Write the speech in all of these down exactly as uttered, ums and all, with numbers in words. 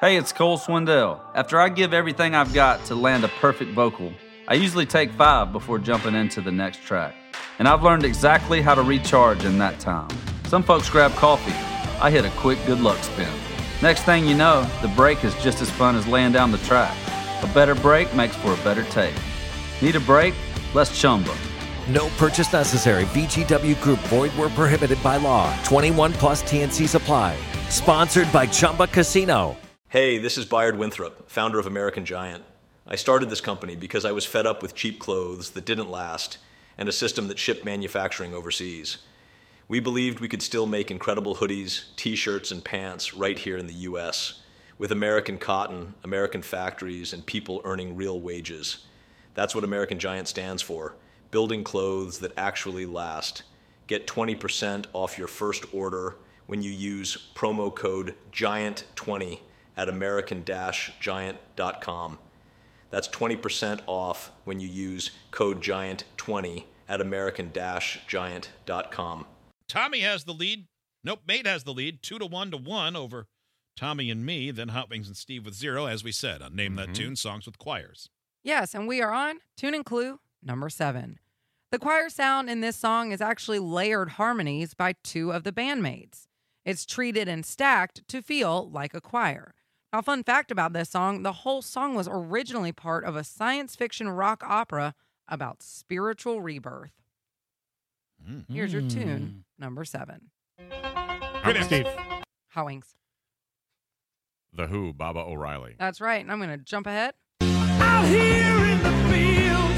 Hey, it's Cole Swindell. After I give everything I've got to land a perfect vocal, I usually take five before jumping into the next track. And I've learned exactly how to recharge in that time. Some folks grab coffee. I hit a quick good luck spin. Next thing you know, the break is just as fun as laying down the track. A better break makes for a better take. Need a break? Let's Chumba. No purchase necessary. V G W Group. Void where prohibited by law. twenty-one plus T N C supply. Sponsored by Chumba Casino. Hey, this is Bayard Winthrop, founder of American Giant. I started this company because I was fed up with cheap clothes that didn't last and a system that shipped manufacturing overseas. We believed we could still make incredible hoodies, t-shirts, and pants right here in the U S with American cotton, American factories, and people earning real wages. That's what American Giant stands for, building clothes that actually last. Get twenty percent off your first order when you use promo code giant twenty at american giant dot com. That's twenty percent off when you use code giant twenty at american giant dot com. Tommy has the lead. Nope, Mate has the lead. Two to one to one over Tommy and me. Then Hot Wings and Steve with zero, as we said on Name Mm-hmm. That Tune, Songs with Choirs. Yes, and we are on Tune and Clue number seven. The choir sound in this song is actually layered harmonies by two of the bandmates. It's treated and stacked to feel like a choir. Now, fun fact about this song, the whole song was originally part of a science fiction rock opera about spiritual rebirth. Mm. Here's your tune, number seven. Good, Steve. Hot Wings. The Who, Baba O'Reilly. That's right, and I'm going to jump ahead. Out here in the fields,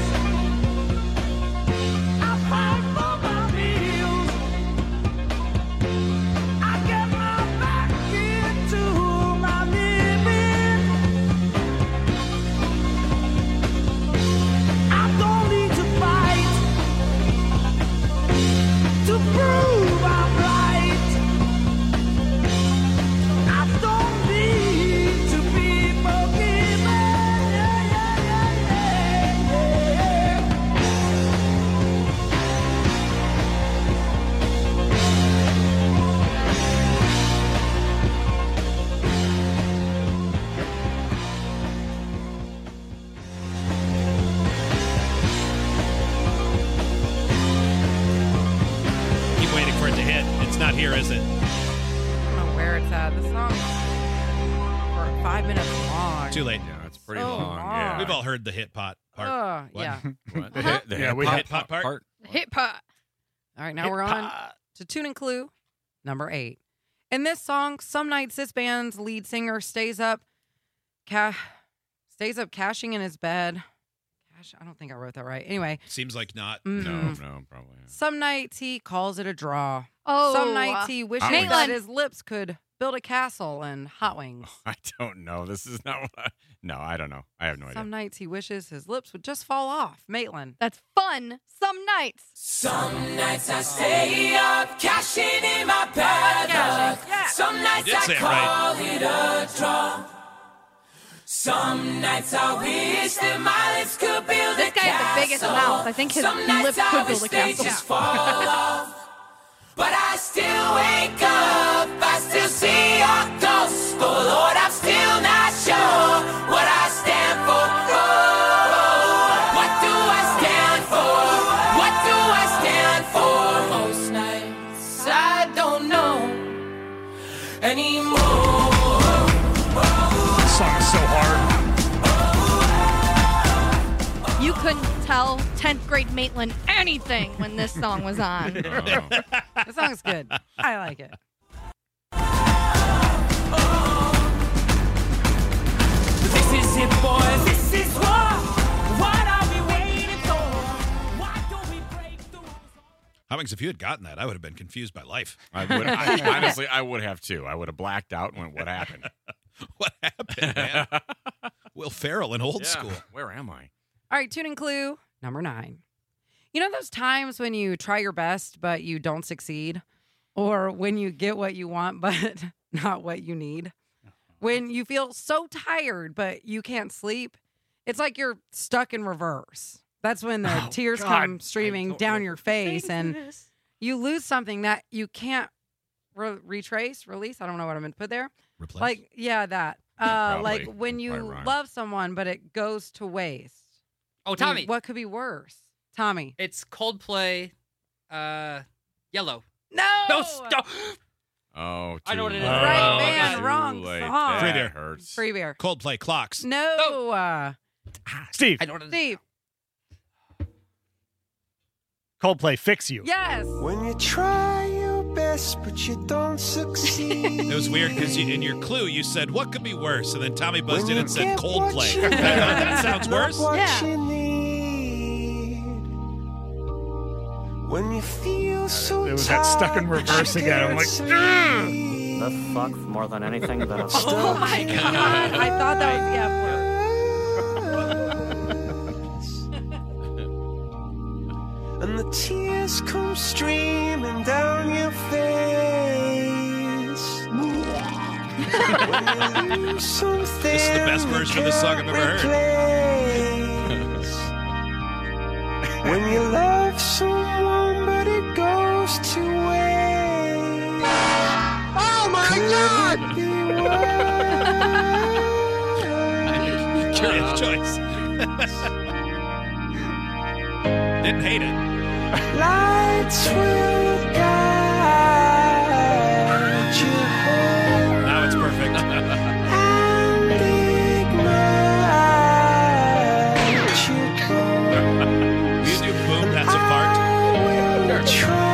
I fight for my meals. I get my back into my living. I don't need to fight to prove I'm right. I don't need to be forgiven. Yeah, yeah, yeah, yeah, Keep waiting for it to hit. It's not here, is it? I don't know where it's at. This song is for five minutes long. Too late. Yeah, it's pretty So long. long. Yeah. We've all heard the hit pot part. Oh, What? yeah. What? The Uh-huh. hit, the Yeah, hit we pot, hit pot part. Hit pot. All right, now Hit we're on pot. to Tune and Clue number eight. In this song, some nights this band's lead singer stays up, ca- stays up cashing in his bed. Cash, I don't think I wrote that right. Anyway, Seems like not. mm, No, no, probably. not. some nights he calls it a draw. Oh, Some nights he wishes Maitland. that his lips could build a castle and hot wings. I don't know. This is not what I, no, I don't know. I have no Some idea. nights he wishes his lips would just fall off. Maitland. That's fun. Some nights. Some nights I stay up, cashing in my bag. Some nights You did I say it call it a draw. Some nights I wish that my lips could build This a guy has the biggest castle. mouth. I think his Some lips nights I could wish build a they castle. just fall off. But I still wake up, I still see your ghost. Oh Lord, I'm still not sure what I stand for. Oh, what do I stand for? What do I stand for? Most nights I don't know anymore. This song is so hard. You couldn't tell tenth grade Maitland anything when this song was on. No. This song's good. I like it. This is it, boys. This is what. What are we waiting for? Why don't we break the rules? Hot Wings, if you had gotten that, I would have been confused by life. I would. I, honestly, I would have too. I would have blacked out and went, "What happened?" What happened, man? Will Ferrell in old Yeah. school. Where am I? All right, Tune and Clue number nine. You know those times when you try your best, but you don't succeed? Or when you get what you want, but not what you need? When you feel so tired, but you can't sleep? It's like you're stuck in reverse. That's when the Oh, tears God. come I streaming don't down know. your face and you lose something that you can't re- retrace, release. I don't know what I meant to put there. Replace. Like, yeah, that. Uh, Probably. like when you Probably rhyme. love someone, but it goes to waste. Oh, I mean, Tommy. what could be worse? Tommy. It's Coldplay. Uh, Yellow. No. No, stop. Oh, I know what it is. too Right, late. man, Too wrong late. song. Free That beer. hurts. Free beer. Coldplay clocks. No. Uh, Steve. I know what it is. Steve. Coldplay, Fix You. Yes. When you try your best, but you don't succeed. It was weird because in your clue you said what could be worse, and then Tommy buzzed When in you and said get what Coldplay. you I thought that sounds not worse. what Yeah. you need. When you feel so It was that stuck in tired, reverse you again. I'm can't like, sleep. The fuck more than anything that I've Oh my God. I thought that was the F word. And the tears come streaming down your face. When you lose something This is the best version of this song I've ever heard. heard. When you love someone, but it goes to waste. Oh my God! Curious choice. Didn't hate it. Lights will guide you home Now it's perfect. and ignite your glow. You do boom, that's a fart. I will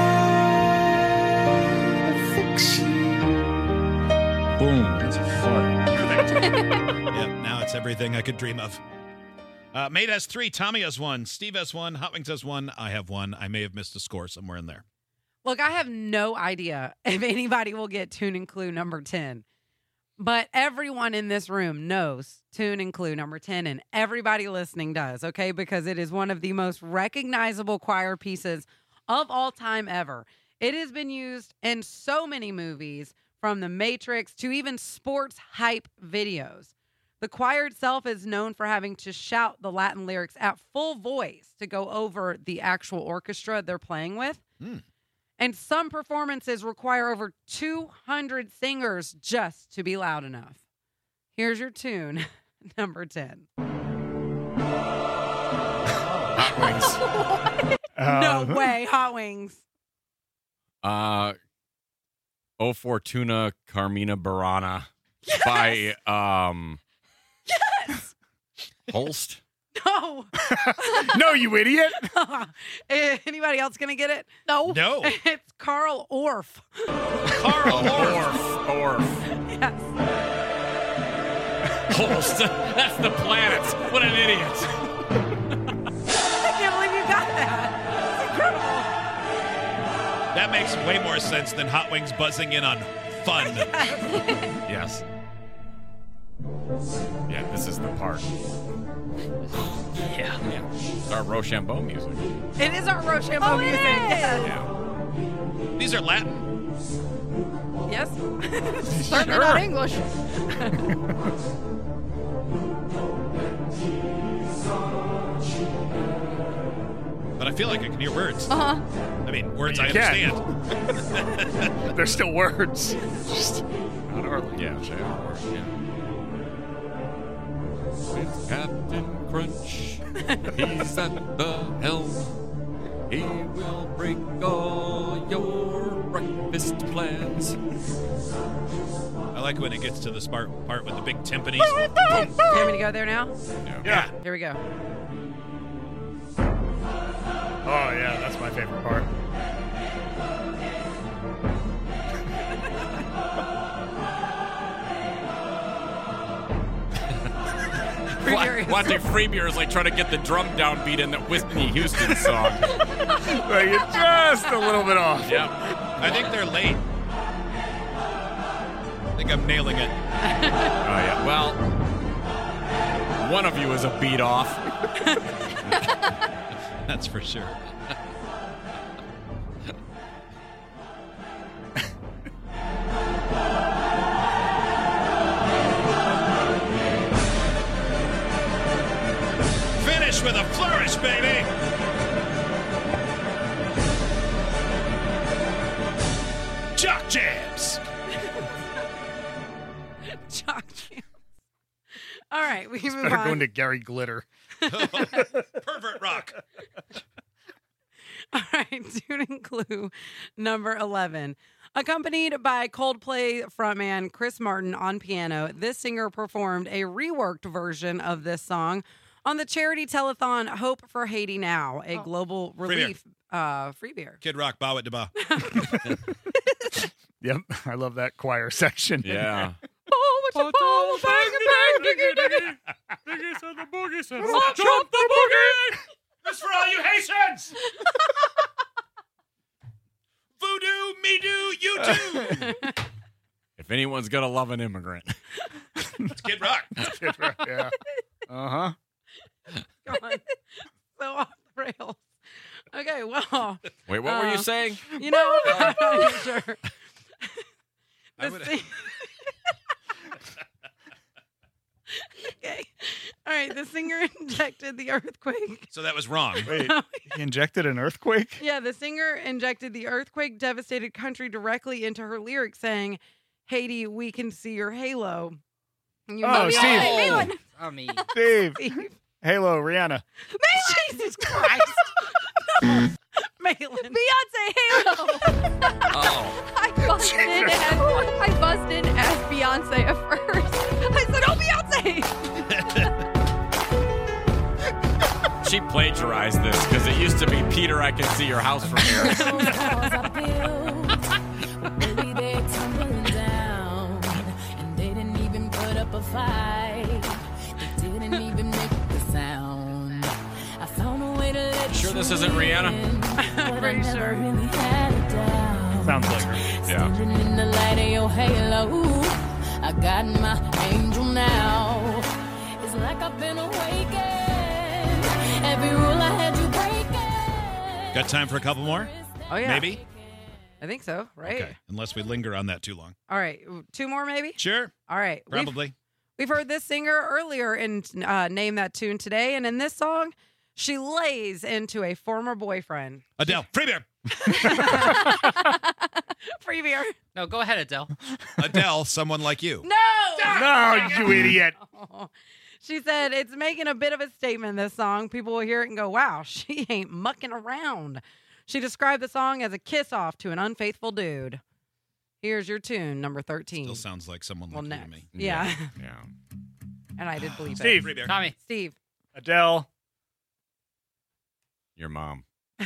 try to fix you. Boom. That's a fart. Yep, now it's everything I could dream of. Uh, Mate has three, Tommy has one, Steve has one, Hot Wings has one, I have one. I may have missed a score somewhere in there. Look, I have no idea if anybody will get tune and clue number ten, but everyone in this room knows tune and clue number ten, and everybody listening does, okay? Because it is one of the most recognizable choir pieces of all time ever. It has been used in so many movies, from The Matrix to even sports hype videos. The choir itself is known for having to shout the Latin lyrics at full voice to go over the actual orchestra they're playing with. Mm. And some performances require over two hundred singers just to be loud enough. Here's your tune, number ten. Hot Wings. No Uh, way, Hot Wings. Uh, O Fortuna Carmina Burana Yes! by um Yes! Holst. No. no, you idiot. Anybody else going to get it? No. No. It's Carl Orff. Carl Orff. Orff. Yes. Holst. That's the planet. What an idiot. I can't believe you got that. It's incredible. That makes way more sense than Hot Wings buzzing in on fun. Yes. Yeah, this is the part. Yeah. Yeah. It's our Rochambeau music. It is our Rochambeau Oh, it music. is. Yes. Yeah. These are Latin. Yes. Certainly not English. But I feel like I can hear words. Uh-huh. I mean, words You I can. understand. There's still words. Just Not our, yeah, they are words, yeah. It's Captain Crunch. He's at the helm. He will break all your breakfast plans. I like when it gets to this part, part with the big timpanis. You want me to go there now? Yeah. yeah. Here we go. Oh yeah, that's my favorite part. Free Watch if Freebeer is like trying to get the drum downbeat in that Whitney Houston song. Like it's just a little bit off. Yeah. I think they're late. I think I'm nailing it. Oh yeah. Well, one of you is a beat off. That's for sure. Finish with a flourish, baby. Jock jams. Jock jams. All right, we move Better on. go into Gary Glitter. Pervert rock. All right, tune and clue number eleven. Accompanied by Coldplay frontman Chris Martin on piano, this singer performed a reworked version of this song on the charity telethon Hope for Haiti Now, a Oh. global Free relief uh, free beer. Kid Rock, bow it to bow. Yep, I love that choir section. Yeah. Oh, what you ball, bang, bang, diggy, diggy. Boogie said the boogie said Oh, jump the boogie. This for all you Haitians. Voodoo, me do, you do. If anyone's gonna love an immigrant, It's Kid Rock. Yeah. Uh-huh. God, so off the rails. Okay, well, wait, what were you Uh, saying? you know, I'm not even sure. I The would- sing- Okay. All right, the singer injected the earthquake. So that was wrong. Wait, he injected an earthquake? Yeah, the singer injected the earthquake devastated country directly into her lyrics, saying, Haiti, we can see your halo. And you Oh, know- Steve. Malin. Tommy. Steve. Steve. Halo, Rihanna. Jesus Christ. No. Malin. Beyonce Halo. Oh, I buzzed in as I buzzed in as Beyonce at first. I said, "Oh, Beyonce!" she plagiarized this because it used to be Peter. I can see your house from here. Maybe they're tumbling down, and they didn't even put up a fight. They didn't even make the sound. I found a way to let Sure, this isn't Rihanna. I'm pretty sure. Really had it down. Sounds like her. Yeah. Standing in the light of your halo, I got my angel now. It's like I've been awakened. Every rule I had you breaking. Got time for a couple more? Oh, yeah. Maybe? I think so, right? Okay. Unless we linger on that too long. All right, two more maybe? Sure. All right. We've- Probably. We've, heard this singer earlier in uh, Name That Tune today, and in this song, she lays into a former boyfriend. Adele. Free beer. Free beer. No, go ahead, Adele. Adele, someone like you. No! No, you idiot. She said it's making a bit of a statement, this song. People will hear it and go, wow, she ain't mucking around. She described the song as a kiss off to an unfaithful dude. Here's your tune, number thirteen. Still sounds like someone well, like you next. to me. Yeah. Yeah. And I did believe Steve. Free beer. Tommy. Steve. Adele. Your mom. Uh,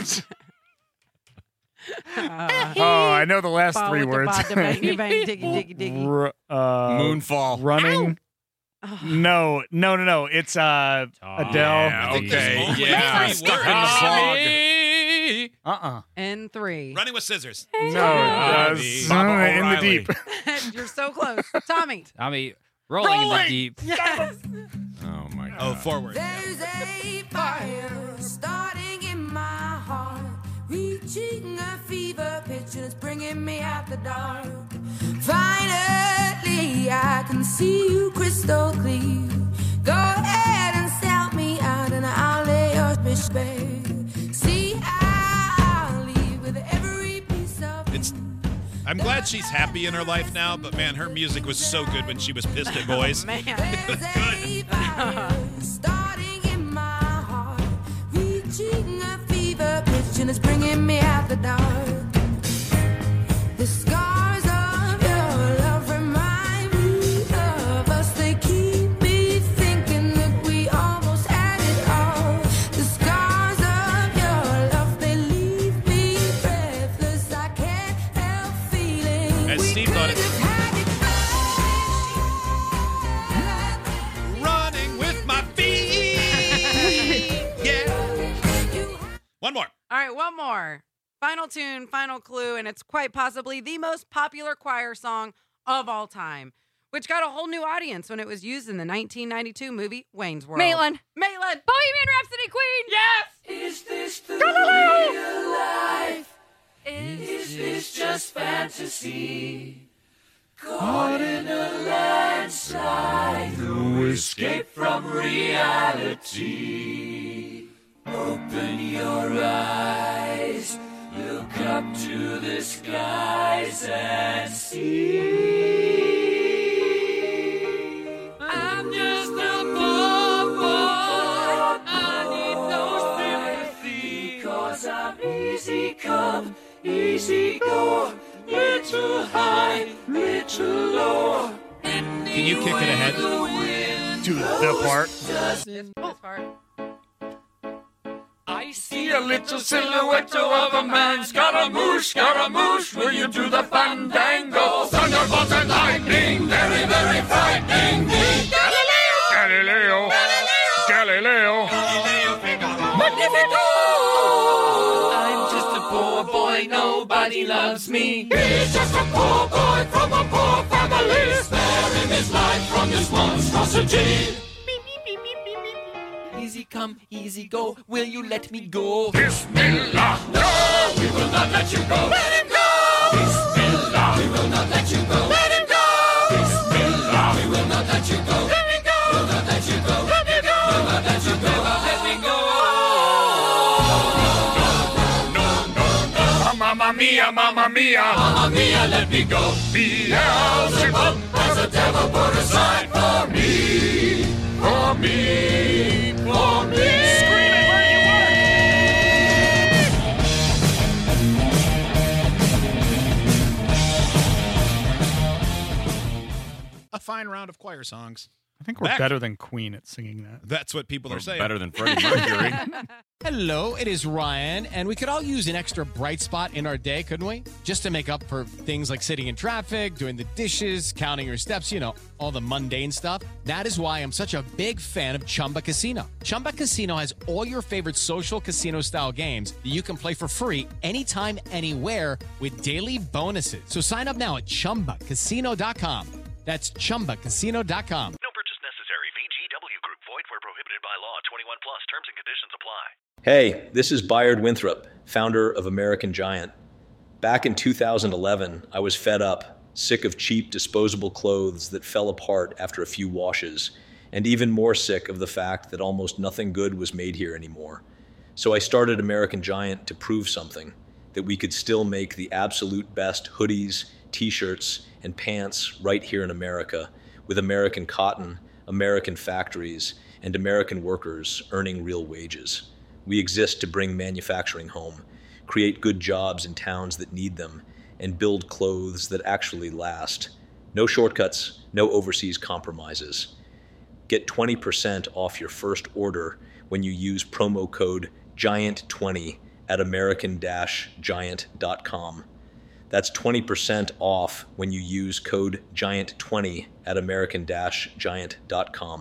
Oh, I know the last Ba three with the words. ba, da bang, da bang, diggy, diggy, diggy. R- uh, Moonfall. Running. Oh. No, no, no, no. It's uh, Adele. Yeah, I think there's okay. only Yeah. three Stuck words. in the fog. Tommy. Uh-uh. And three. Running with scissors. No, Bobby. uh, Baba in the O'Reilly. deep. You're so close. Tommy. Tommy. Rolling, in the Rolling. deep. Yes. Oh my God. Oh, forward. There's a fire starting in my heart, reaching a fever pitch and it's bringing me out the dark. Finally, I can see you crystal clear. Go ahead and sell me out and I'll lay your bitch bare. See, I'll leave with every piece of It's. I'm glad she's happy in her life now, but man, her music was so good when she was pissed at boys. Man. There's a fire starting in my heart, reaching a fever pitch and it's bringing me out the dark. The scars of your love remind me of us. They keep me thinking that we almost had it all. The scars of your love, they leave me breathless. I can't help feeling As we Steve thought it- could have had it all. Running with my feet. Yeah. One more. All right, one more. Final tune, final clue, and it's quite possibly the most popular choir song of all time, which got a whole new audience when it was used in the nineteen ninety-two movie Wayne's World. Maitland. Maitland. Bohemian Rhapsody Queen. Yes. Is this the real life? Is this just fantasy? Caught in a landslide, no escape from reality. Open your eyes, look up to the skies and see. I'm just easy go, little high, little low. Can you kick it ahead? To the part. This part. I see a little silhouette of a man. Scaramouche, Scaramouche, will you do the fandango? Thunderbolt and lightning, very, very frightening me. Galileo. Galileo. Magnifico! I'm just a poor boy, nobody loves me. He's just a poor boy from a poor family, sparing his life from this monstrosity. Easy come, easy go, will you let me go? Bismillah! No, we will not let you go! Let him go! Bismillah! We will not let you go! Let him go! Bismillah! We will not let you go! Let me go! We'll not let you go! Let me go! We'll not let you go! Let me go! No, no, no, no, no! Mamma mia, mamma mia! Mamma mia, let me go! Beelzebub has a devil put aside for me! For me! For me! Scream it where you work. A fine round of choir songs. I think we're Back. better than Queen at singing that. That's what people We're are saying. better than Freddie Mercury. Hello, it is Ryan, and we could all use an extra bright spot in our day, couldn't we? Just to make up for things like sitting in traffic, doing the dishes, counting your steps, you know, all the mundane stuff. That is why I'm such a big fan of Chumba Casino. Chumba Casino has all your favorite social casino-style games that you can play for free anytime, anywhere with daily bonuses. So sign up now at chumba casino dot com. That's chumba casino dot com. No purchase necessary. V G W Group. Void where prohibited by law. twenty-one plus. Terms and conditions apply. Hey, this is Bayard Winthrop, founder of American Giant. Back in two thousand eleven, I was fed up, sick of cheap disposable clothes that fell apart after a few washes, and even more sick of the fact that almost nothing good was made here anymore. So I started American Giant to prove something, that we could still make the absolute best hoodies, t-shirts, and pants right here in America, with American cotton, American factories, and American workers earning real wages. We exist to bring manufacturing home, create good jobs in towns that need them, and build clothes that actually last. No shortcuts, no overseas compromises. Get twenty percent off your first order when you use promo code giant twenty at american giant dot com. That's twenty percent off when you use code giant twenty at american giant dot com.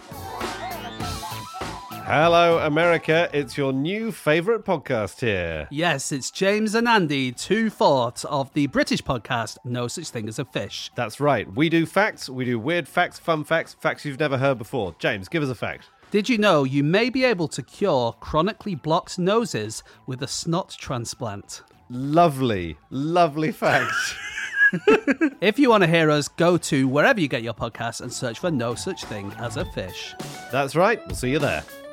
Hello, America. It's your new favourite podcast here. Yes, it's James and Andy, two-fourths of the British podcast No Such Thing as a Fish. That's right. We do facts, we do weird facts, fun facts, facts you've never heard before. James, give us a fact. Did you know you may be able to cure chronically blocked noses with a snot transplant? Lovely, lovely facts. If you want to hear us, go to wherever you get your podcasts and search for No Such Thing as a Fish. That's right. We'll see you there.